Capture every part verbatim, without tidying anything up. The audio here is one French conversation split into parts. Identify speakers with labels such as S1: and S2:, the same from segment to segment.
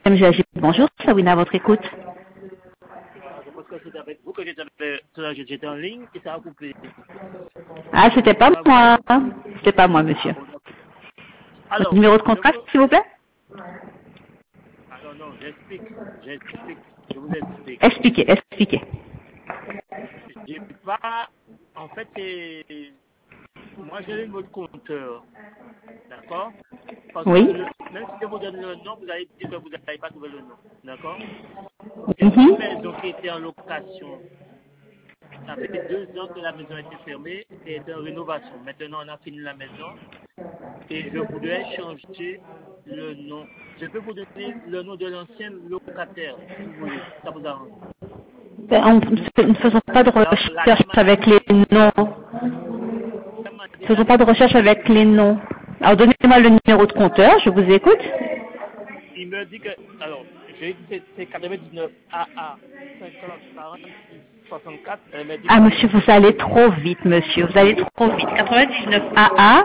S1: M G A G. Bonjour, Sawina, à votre écoute.
S2: Je pense que c'est avec vous que j'étais j'étais en ligne et ça a coupé.
S1: Ah, c'était pas moi. C'était pas moi, monsieur.
S2: Alors,
S1: Votre numéro de contrat,
S2: vous...
S1: s'il vous plaît?
S2: Alors non, j'explique. J'explique. Je vous explique.
S1: Expliquez, expliquez.
S2: J'ai pas... En fait, c'est... Moi, j'ai le mot de compteur. D'accord? Parce que
S1: Oui.
S2: le... même si je vous donne le nom, vous allez dire que vous n'avez pas trouvé le nom. D'accord? C'est
S1: Mhm.
S2: une maison qui était en location. Ça fait deux ans que la maison a été fermée et est en rénovation. Maintenant, on a fini la maison et je voudrais changer le nom. Je peux vous donner le nom de l'ancien locataire, si vous voulez. Ça vous arrange.
S1: Ben, on ne faisons pas de
S2: Alors, la
S1: recherche
S2: dame m'a
S1: avec
S2: dit,
S1: les noms.
S2: la dame m'a
S1: Ne faisons
S2: déjà
S1: pas de recherche
S2: dit,
S1: avec les noms. Alors, donnez-moi le numéro de compteur, je vous écoute.
S2: il me dit que, alors, j'ai dit que c'est quatre-vingt-dix-neuf A A cinquante quarante-six soixante-quatre. Elle m'a dit
S1: Ah,
S2: que
S1: monsieur, vous allez trop vite, monsieur. Vous allez trop vite. quatre-vingt-dix-neuf A A.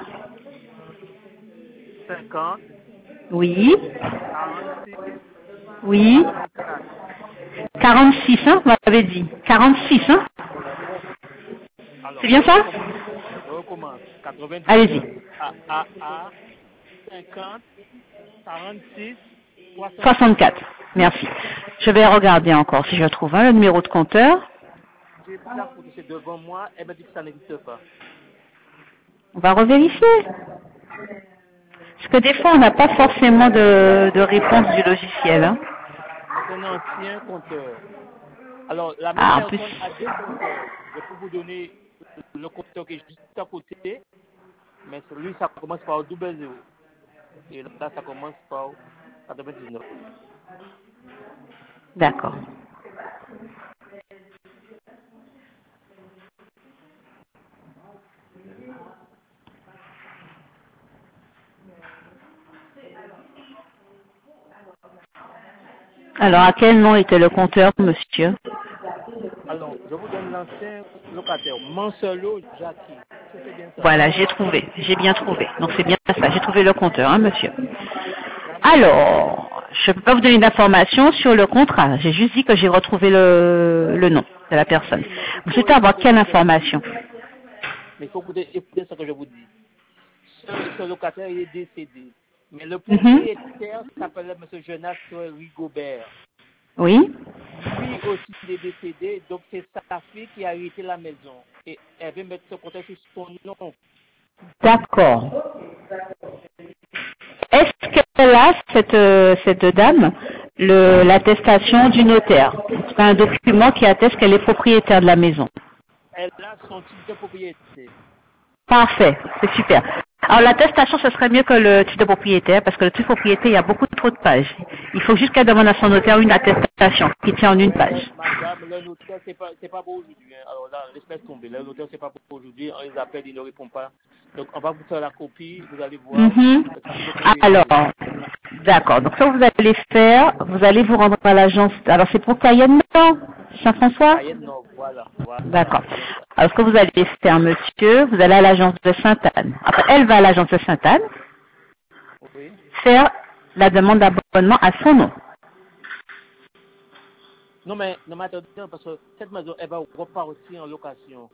S2: cinquante
S1: Oui.
S2: quarante-six
S1: Oui.
S2: soixante-quatre.
S1: quarante-six, hein, vous m'avez dit. quarante-six, hein. C'est
S2: Alors,
S1: bien
S2: je
S1: ça?
S2: recommence. Je recommence.
S1: Allez-y.
S2: quatre-vingt-dix-neuf A A cinquante quarante-six soixante-quatre.
S1: soixante-quatre. Merci. Je vais regarder encore si je trouve hein, le numéro de compteur.
S2: J'ai pris la photo, c'est devant moi. Elle m'a dit que ça n'existe pas.
S1: On va revérifier. Parce que des fois, on n'a pas forcément de, de réponse du logiciel. Hein.
S2: C'est un ancien compteur. Alors, la même
S1: Ah, en plus.
S2: personne a deux compteurs. Je peux vous donner le compteur qui est juste à côté, mais celui, ça commence par double zéro. Et là, ça commence par quatre-vingt-dix-neuf.
S1: D'accord. Alors, à quel nom était le compteur, monsieur?
S2: Alors, je vous donne l'ancien locataire, Mancelo Jackie. Est-ce que c'est bien ça?
S1: Voilà, j'ai trouvé. J'ai bien trouvé. Donc, c'est bien ça. J'ai trouvé le compteur, hein, monsieur.
S2: D'accord.
S1: Alors, je ne peux pas vous donner d'informations sur le contrat. J'ai juste dit que j'ai retrouvé le, le nom de la personne.
S2: Oui, mais il
S1: Vous
S2: faut
S1: souhaitez avoir
S2: écouter
S1: quelle
S2: ce que je vous
S1: information?
S2: dis. Mais il faut écouter, écouter ce que je vous dis. Ce, ce locataire il est décédé. Mais le
S1: Mhm.
S2: propriétaire s'appelle M. Jonas Rigobert.
S1: Oui.
S2: Lui aussi, il est décédé, donc c'est sa fille qui a hérité la maison. Et elle veut mettre ce compteur sur son nom.
S1: D'accord. Est-ce qu'elle a, cette, euh, cette dame, le- l'attestation du notaire? C'est un document qui atteste qu'elle est propriétaire de la maison.
S2: Elle a son titre de propriété.
S1: Parfait, c'est super. Alors l'attestation, ce serait mieux que le titre de propriétaire, parce que le titre de propriété, il y a beaucoup trop de pages. Il faut juste qu'elle demande à son notaire une attestation qui tient en une page.
S2: Madame, le notaire, c'est pas, c'est pas pour aujourd'hui. Hein. Alors là, laisse tomber. Le notaire, c'est pas pour aujourd'hui. On les appelle, ils ne répondent pas. Donc, on va vous faire la copie. Vous allez voir
S1: Mhm.
S2: le titre de propriété.
S1: Alors, d'accord. Donc, ça, vous allez faire, vous allez vous rendre à l'agence. Alors, c'est pour Cayenne, non Saint-François?
S2: Cayenne Nord, voilà, voilà,
S1: D'accord.
S2: c'est bien ça.
S1: Alors, ce que vous allez faire, monsieur, vous allez à l'agence de Sainte-Anne. Après, elle va à l'agence de Sainte-Anne
S2: Oui.
S1: faire la demande d'abonnement à son nom.
S2: Non, mais, non, mais attendez, parce que cette maison, elle va repartir en location.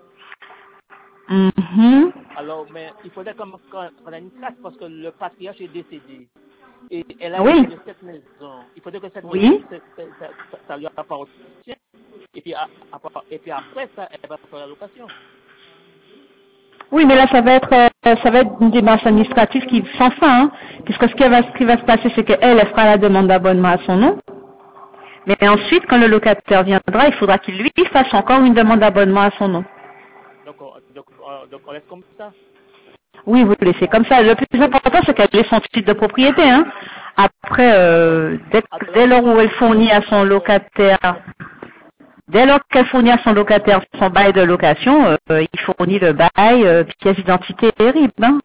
S1: Mhm.
S2: Alors, mais il faudrait qu'on qu'on ait une trace parce que le patriarche est décédé. Et elle a
S1: Oui.
S2: hérité de cette maison. Il faudrait que cette maison,
S1: Oui.
S2: ça, ça, ça, ça lui appartient. Et puis, à, à, et puis après ça, elle va faire la location.
S1: Oui, mais là, ça va être, euh, ça va être une démarche administrative qui sans fin, hein, puisque ce qui va, ce qui va se passer, c'est qu'elle, elle fera la demande d'abonnement à son nom. Mais ensuite, quand le locataire viendra, il faudra qu'il lui fasse encore une demande d'abonnement à son nom.
S2: Donc, on, donc, on, donc, on laisse comme ça.
S1: Oui, vous le laissez comme ça. Le plus important, c'est qu'elle ait son titre de propriété. Hein. Après, euh, dès,
S2: Alors,
S1: dès lors où
S2: moi,
S1: elle fournit à son
S2: alors,
S1: locataire, dès lors qu'elle fournit à son locataire son bail de location, euh, il fournit le bail, euh, pièce d'identité et R I B. Hein.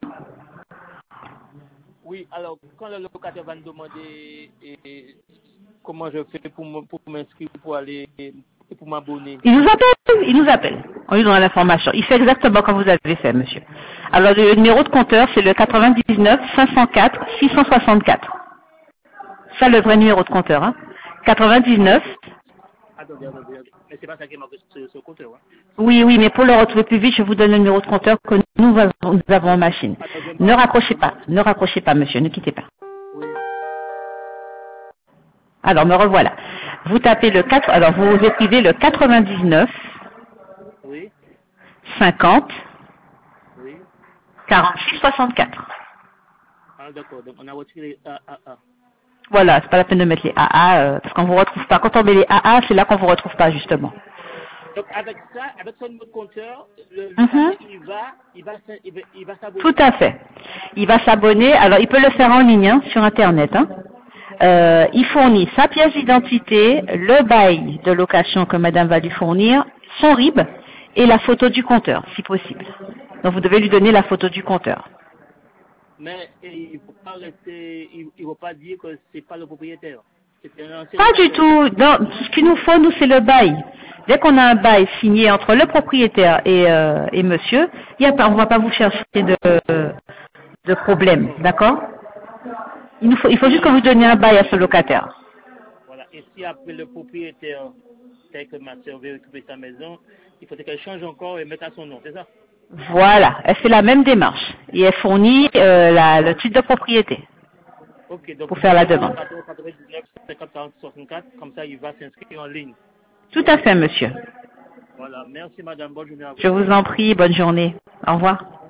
S2: oui, alors, quand le locataire va nous demander et, et, comment je fais pour, me- pour m'inscrire, pour aller, et pour m'abonner.
S1: Il nous appelle, il nous appelle. On lui donne l'information. Il fait exactement comme vous avez fait, monsieur. Alors, le numéro de compteur, c'est le quatre-vingt-dix-neuf cinq cent quatre six cent soixante-quatre. Ça, le vrai numéro de compteur. Hein. quatre-vingt-dix-neuf.
S2: Attendez, attendez, attendez. Mais c'est pas ça qui est marqué sur ce compteur. Hein.
S1: Oui, oui, mais pour le retrouver plus vite, je vous donne le numéro de compteur que nous avons, nous avons en machine.
S2: Attendez,
S1: Ne raccrochez pas, ne raccrochez pas, monsieur, ne quittez pas.
S2: oui.
S1: Alors, me revoilà. Vous tapez le quatre, alors vous écrivez le quatre-vingt-dix-neuf,
S2: Oui.
S1: cinquante,
S2: Oui.
S1: quarante-six, soixante-quatre.
S2: Ah, d'accord. Donc, on a retiré A, A, A.
S1: Voilà, c'est pas la peine de mettre les A A, euh, parce qu'on vous retrouve pas. Quand on met les A A, c'est là qu'on vous retrouve pas, justement.
S2: Donc, avec ça, avec son numéro de compteur, le
S1: Mhm.
S2: il va, il va, s- il va, il va s'abonner.
S1: Tout à fait. Il va s'abonner. Alors, il peut le faire en ligne, hein, sur Internet. Hein. Euh, il fournit sa pièce d'identité, le bail de location que madame va lui fournir, son R I B et la photo du compteur, si possible. Donc, vous devez lui donner la photo du compteur.
S2: Mais et, il ne faut pas rester, il ne faut pas dire que c'est pas le propriétaire. C'est un ancien
S1: Pas du
S2: locataire.
S1: tout. Non, ce qu'il nous faut, nous, c'est le bail. Dès qu'on a un bail signé entre le propriétaire et, euh, et monsieur, il y a pas, on ne va pas vous chercher de, de problème. D'accord? Il, nous faut, il faut juste que vous donniez un bail à ce locataire.
S2: Voilà. Et si après le propriétaire, tel que ma soeur veut récupérer sa maison, il faudrait qu'elle change encore et mette à son nom, c'est ça?
S1: Voilà, elle fait la même démarche et elle fournit euh, la- le titre de propriété
S2: Ok, donc
S1: pour faire la
S2: zéro
S1: demande.
S2: quatorze quatre-vingt-dix-neuf cinquante quarante soixante-quatre, comme ça il va s'inscrire en ligne.
S1: Tout à fait, monsieur.
S2: Voilà. Merci madame, bonne journée à vous.
S1: Je vous en prie, bonne journée. Au revoir.